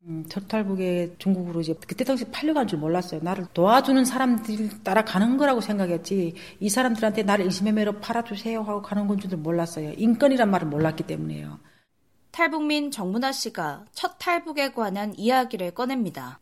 첫 탈북에 중국으로 이제 그때 당시 팔려간 줄 몰랐어요. 나를 도와주는 사람들이 따라가는 거라고 생각했지 이 사람들한테 나를 인신매매로 팔아주세요 하고 가는 건 줄도 몰랐어요. 인권이란 말을 몰랐기 때문에요. 탈북민 정문아 씨가 첫 탈북에 관한 이야기를 꺼냅니다.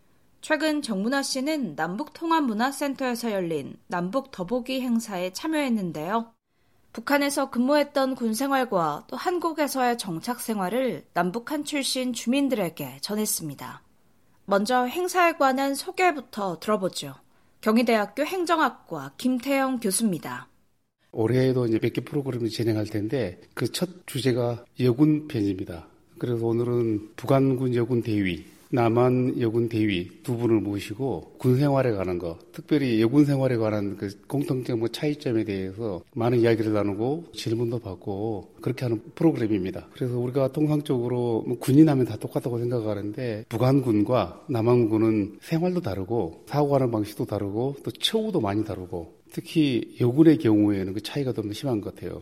최근 정문아 씨는 남북통합문화센터에서 열린 남북 더보기 행사에 참여했는데요. 북한에서 근무했던 군 생활과 또 한국에서의 정착 생활을 남북한 출신 주민들에게 전했습니다. 먼저 행사에 관한 소개부터 들어보죠. 경희대학교 행정학과 김태영 교수입니다. 올해에도 이제 몇 개 프로그램을 진행할 텐데 그 첫 주제가 여군 편입니다. 그래서 오늘은 북한군 여군 대위, 남한 여군 대위 두 분을 모시고 군 생활에 관한 거, 특별히 여군 생활에 관한 그 공통점, 차이점에 대해서 많은 이야기를 나누고 질문도 받고 그렇게 하는 프로그램입니다. 그래서 우리가 통상적으로 군인 하면 다 똑같다고 생각하는데 북한군과 남한군은 생활도 다르고 사고하는 방식도 다르고 또 처우도 많이 다르고 특히 여군의 경우에는 그 차이가 좀 심한 것 같아요.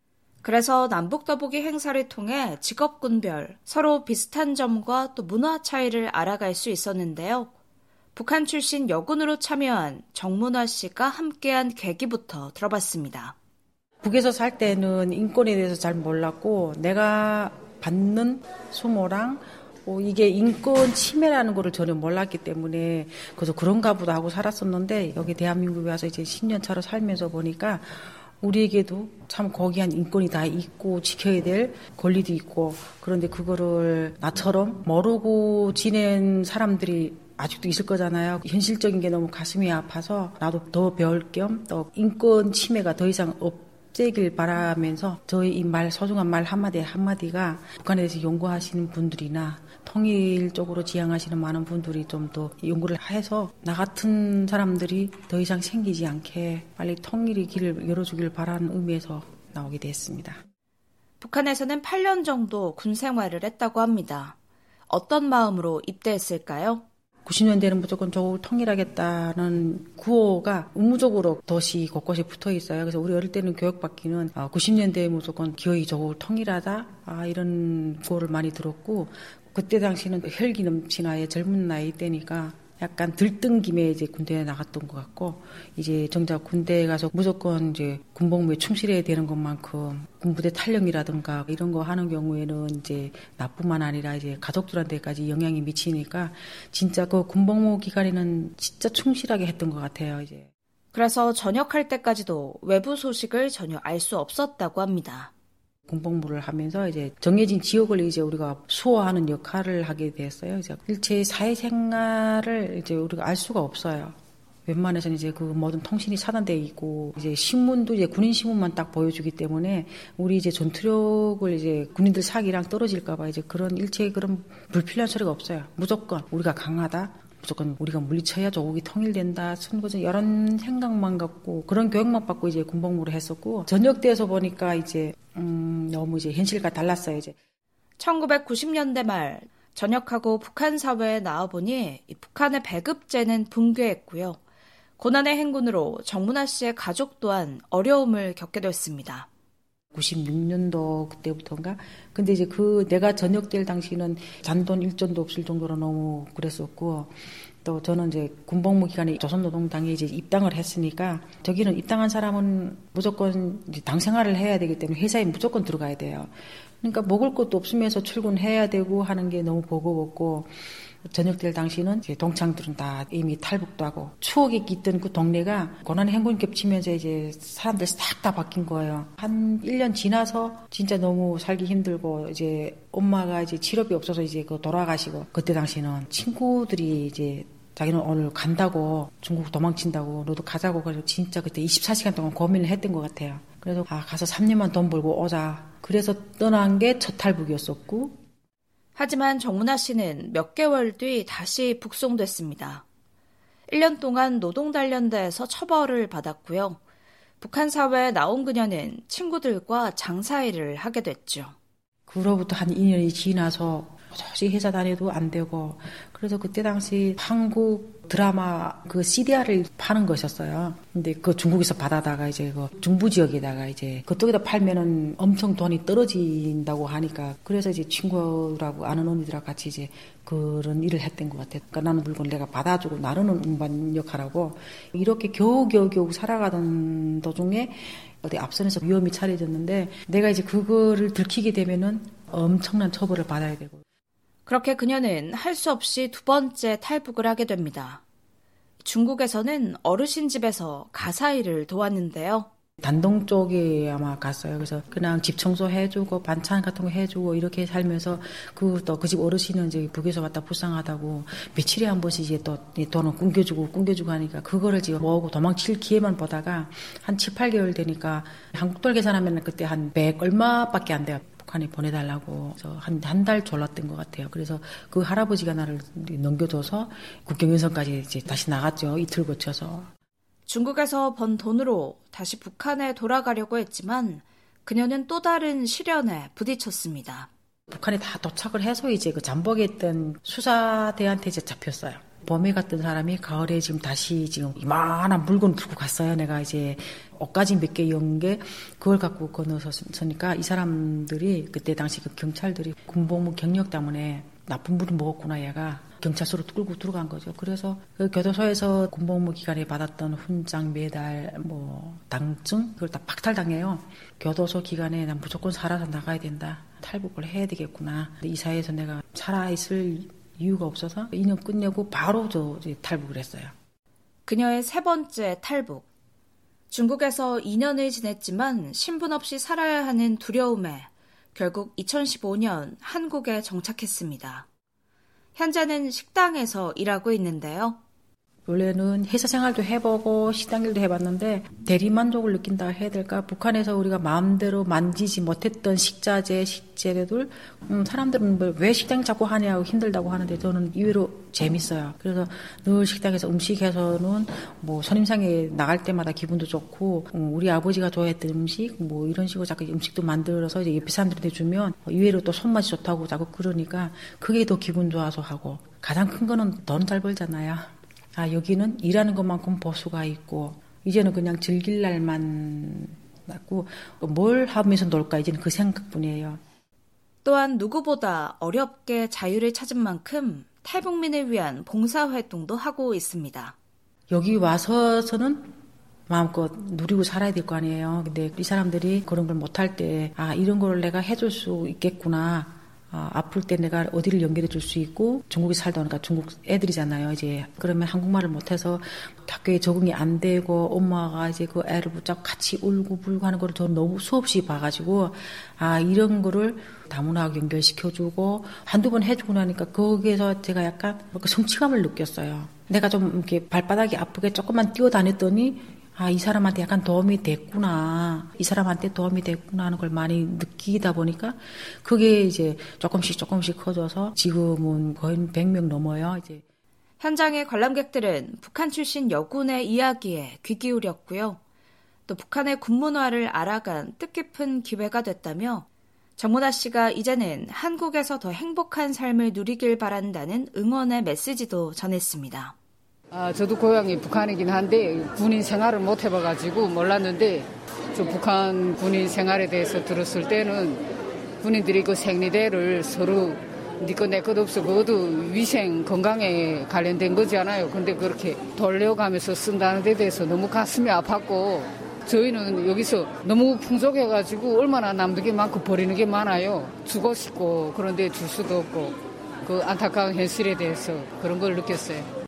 그래서 남북 더보기 행사를 통해 직업군별 서로 비슷한 점과 또 문화 차이를 알아갈 수 있었는데요. 북한 출신 여군으로 참여한 정문아 씨가 함께한 계기부터 들어봤습니다. 북에서 살 때는 인권에 대해서 잘 몰랐고 내가 받는 수모랑 이게 인권 침해라는 거를 전혀 몰랐기 때문에 그래서 그런가 보다 하고 살았었는데 여기 대한민국에 와서 이제 10년 차로 살면서 보니까 우리에게도 참 거기한 인권이 다 있고 지켜야 될 권리도 있고 그런데 그거를 나처럼 모르고 지낸 사람들이 아직도 있을 거잖아요. 현실적인 게 너무 가슴이 아파서 나도 더 배울 겸 또 인권 침해가 더 이상 없애길 바라면서 저희 이 말 소중한 말 한마디가 북한에 대해서 연구하시는 분들이나 통일적으로 지향하시는 많은 분들이 좀 더 연구를 해서 나 같은 사람들이 더 이상 생기지 않게 빨리 통일의 길을 열어주길 바라는 의미에서 나오게 됐습니다. 북한에서는 8년 정도 군 생활을 했다고 합니다. 어떤 마음으로 입대했을까요? 90년대는 무조건 조국을 통일하겠다는 구호가 의무적으로 도시 곳곳에 붙어 있어요. 그래서 우리 어릴 때는 교육받기는 90년대에 무조건 기어이 조국을 통일하자 이런 구호를 많이 들었고 그때 당시는 혈기 넘치나의 젊은 나이 때니까 약간 들뜬 김에 이제 군대에 나갔던 것 같고 이제 정작 군대에 가서 무조건 이제 군복무에 충실해야 되는 것만큼 군부대 탈영이라든가 이런 거 하는 경우에는 이제 나뿐만 아니라 이제 가족들한테까지 영향이 미치니까 진짜 그 군복무 기간에는 진짜 충실하게 했던 것 같아요. 이제. 그래서 전역할 때까지도 외부 소식을 전혀 알 수 없었다고 합니다. 군복무를 하면서 이제 정해진 지역을 이제 우리가 수호하는 역할을 하게 됐어요. 이제 일체의 사회생활을 이제 우리가 알 수가 없어요. 웬만해서는 이제 그 모든 통신이 차단돼 있고 이제 신문도 이제 군인 신문만 딱 보여주기 때문에 우리 이제 전투력을 이제 군인들 사기랑 떨어질까봐 이제 그런 일체의 그런 불필요한 소리가 없어요. 무조건 우리가 강하다. 무조건 우리가 물리쳐야 조국이 통일된다. 선거전 이런 생각만 갖고 그런 교육만 받고 이제 군복무를 했었고 전역대에서 보니까 이제 너무 이제 현실과 달랐어요. 이제 1990년대 말 전역하고 북한 사회에 나와보니 이 북한의 배급제는 붕괴했고요. 고난의 행군으로 정문아 씨의 가족 또한 어려움을 겪게 됐습니다. 96년도 그때부터인가? 근데 이제 내가 전역될 당시는 잔돈 일전도 없을 정도로 너무 그랬었고, 또 저는 이제 군복무 기간에 조선노동당에 이제 입당을 했으니까, 저기는 입당한 사람은 무조건 이제 당 생활을 해야 되기 때문에 회사에 무조건 들어가야 돼요. 그러니까 먹을 것도 없으면서 출근해야 되고 하는 게 너무 버거웠고, 전역될 당시는 이제 동창들은 다 이미 탈북도 하고 추억이 깃든 그 동네가 고난의 행군 겹치면서 이제 사람들 싹 다 바뀐 거예요. 한 1년 지나서 진짜 너무 살기 힘들고 이제 엄마가 이제 치료비 없어서 이제 돌아가시고 그때 당시는 친구들이 이제 자기는 오늘 간다고 중국 도망친다고 너도 가자고 그래서 진짜 그때 24시간 동안 고민을 했던 것 같아요. 그래서 가서 3년만 돈 벌고 오자. 그래서 떠난 게 첫 탈북이었었고 하지만 정문아 씨는 몇 개월 뒤 다시 북송됐습니다. 1년 동안 노동단련대에서 처벌을 받았고요. 북한 사회에 나온 그녀는 친구들과 장사일을 하게 됐죠. 그로부터 한 2년이 지나서 도저히 회사 다녀도 안 되고 그래서 그때 당시 한국 드라마 그 CDR을 파는 것이었어요. 근데 그 중국에서 받아다가 이제 그 중부 지역에다가 이제 그쪽에다 팔면은 엄청 돈이 떨어진다고 하니까 그래서 이제 친구라고 아는 언니들하고 같이 이제 그런 일을 했던 것 같아요. 그러니까 나는 물건 내가 받아주고 나르는 운반 역할하고 이렇게 겨우 살아가던 도중에 어디 앞선에서 위험이 차려졌는데 내가 이제 그거를 들키게 되면은 엄청난 처벌을 받아야 되고. 그렇게 그녀는 할 수 없이 2번째 탈북을 하게 됩니다. 중국에서는 어르신 집에서 가사 일을 도왔는데요. 단동 쪽에 아마 갔어요. 그래서 그냥 집 청소 해주고 반찬 같은 거 해주고 이렇게 살면서 그 집 어르신은 이제 북에서 왔다 불쌍하다고 며칠에 한 번씩 이제 또 돈을 끊겨주고 하니까 그거를 지금 모으고 도망칠 기회만 보다가 한 7, 8개월 되니까 한국 돈 계산하면 그때 한 100 얼마밖에 안 돼요. 북한에 보내달라고 그래서 한 달 졸랐던 것 같아요. 그래서 그 할아버지가 나를 넘겨줘서 국경연선까지 이제 다시 나갔죠. 이틀 거쳐서. 중국에서 번 돈으로 다시 북한에 돌아가려고 했지만 그녀는 또 다른 시련에 부딪혔습니다. 북한에 다 도착을 해서 이제 그 잠복에 있던 수사대한테 이제 잡혔어요. 봄에 갔던 사람이 가을에 지금 다시 지금 이만한 물건 들고 갔어요. 내가 이제 옷가지 몇 개 연 게 그걸 갖고 건너서니까 이 사람들이 그때 당시 그 경찰들이 군복무 경력 때문에 나쁜 물을 먹었구나 얘가 경찰서로 끌고 들어간 거죠. 그래서 그 교도소에서 군복무 기간에 받았던 훈장, 메달, 당증 그걸 다 박탈당해요. 교도소 기간에 난 무조건 살아서 나가야 된다. 탈북을 해야 되겠구나. 이 사회에서 내가 살아있을 이유가 없어서 2년 끝내고 바로 이제 탈북을 했어요. 그녀의 3번째 탈북. 중국에서 2년을 지냈지만 신분 없이 살아야 하는 두려움에 결국 2015년 한국에 정착했습니다. 현재는 식당에서 일하고 있는데요. 원래는 회사 생활도 해보고 식당 일도 해봤는데 대리만족을 느낀다 해야 될까? 북한에서 우리가 마음대로 만지지 못했던 식자재, 식재료들 사람들은 왜 식당 자꾸 하냐고 힘들다고 하는데 저는 의외로 재밌어요. 그래서 늘 식당에서 음식해서는 손님상에 나갈 때마다 기분도 좋고 우리 아버지가 좋아했던 음식 이런 식으로 자꾸 음식도 만들어서 이제 옆에 사람들한테 주면 의외로 또 손맛이 좋다고 자꾸 그러니까 그게 더 기분 좋아서 하고 가장 큰 거는 돈 잘 벌잖아요. 여기는 일하는 것만큼 보수가 있고 이제는 그냥 즐길 날만 났고 뭘 하면서 놀까 이제는 그 생각뿐이에요. 또한 누구보다 어렵게 자유를 찾은 만큼 탈북민을 위한 봉사활동도 하고 있습니다. 여기 와서는 마음껏 누리고 살아야 될 거 아니에요. 근데 이 사람들이 그런 걸 못할 때 이런 걸 내가 해줄 수 있겠구나. 아플 때 내가 어디를 연결해 줄 수 있고 중국에 살다 보니까 중국 애들이잖아요. 이제 그러면 한국말을 못해서 학교에 적응이 안 되고 엄마가 이제 그 애를 붙잡고 같이 울고 불고 하는 거를 저는 너무 수없이 봐가지고 이런 거를 다문화하고 연결시켜주고 한두 번 해주고 나니까 거기에서 제가 약간 성취감을 느꼈어요. 내가 좀 이렇게 발바닥이 아프게 조금만 뛰어다녔더니 이 사람한테 약간 도움이 됐구나. 이 사람한테 도움이 됐구나 하는 걸 많이 느끼다 보니까 그게 이제 조금씩 커져서 지금은 거의 100명 넘어요. 이제. 현장의 관람객들은 북한 출신 여군의 이야기에 귀 기울였고요. 또 북한의 군문화를 알아간 뜻깊은 기회가 됐다며 정문아 씨가 이제는 한국에서 더 행복한 삶을 누리길 바란다는 응원의 메시지도 전했습니다. 저도 고향이 북한이긴 한데 군인 생활을 못 해봐가지고 몰랐는데 저 북한 군인 생활에 대해서 들었을 때는 군인들이 그 생리대를 서로 네 것 내 것 없어 그것도 위생 건강에 관련된 거잖아요. 근데 그렇게 돌려가면서 쓴다는 데 대해서 너무 가슴이 아팠고 저희는 여기서 너무 풍족해가지고 얼마나 남는 게 많고 버리는 게 많아요. 주고 싶고 그런데 줄 수도 없고 그 안타까운 현실에 대해서 그런 걸 느꼈어요.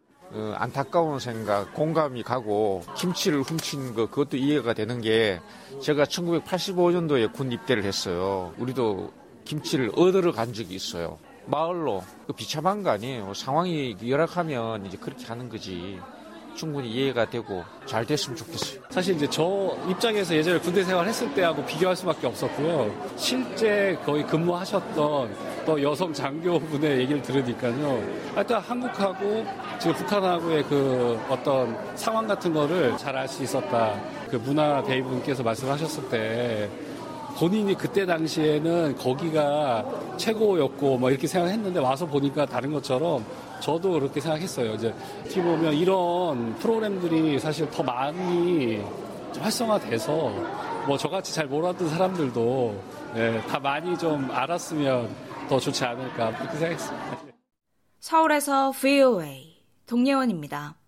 안타까운 생각, 공감이 가고 김치를 훔친 그것도 이해가 되는 게 제가 1985년도에 군 입대를 했어요. 우리도 김치를 얻으러 간 적이 있어요. 마을로 비참한 거 아니에요. 상황이 열악하면 이제 그렇게 하는 거지. 충분히 이해가 되고 잘 됐으면 좋겠어요. 사실 이제 저 입장에서 예전에 군대 생활했을 때하고 비교할 수밖에 없었고요. 실제 거의 근무하셨던 또 여성 장교분의 얘기를 들으니까요. 하여튼 한국하고 지금 북한하고의 그 어떤 상황 같은 거를 잘 알 수 있었다. 그 문화 대위분께서 말씀하셨을 때 본인이 그때 당시에는 거기가 최고였고 뭐 이렇게 생각했는데 와서 보니까 다른 것처럼 저도 그렇게 생각했어요. 이제 어떻게 보면 이런 프로그램들이 사실 더 많이 활성화돼서 뭐 저같이 잘 몰랐던 사람들도 다 많이 좀 알았으면 더 좋지 않을까 그렇게 생각했습니다. 서울에서 VOA 동예원입니다.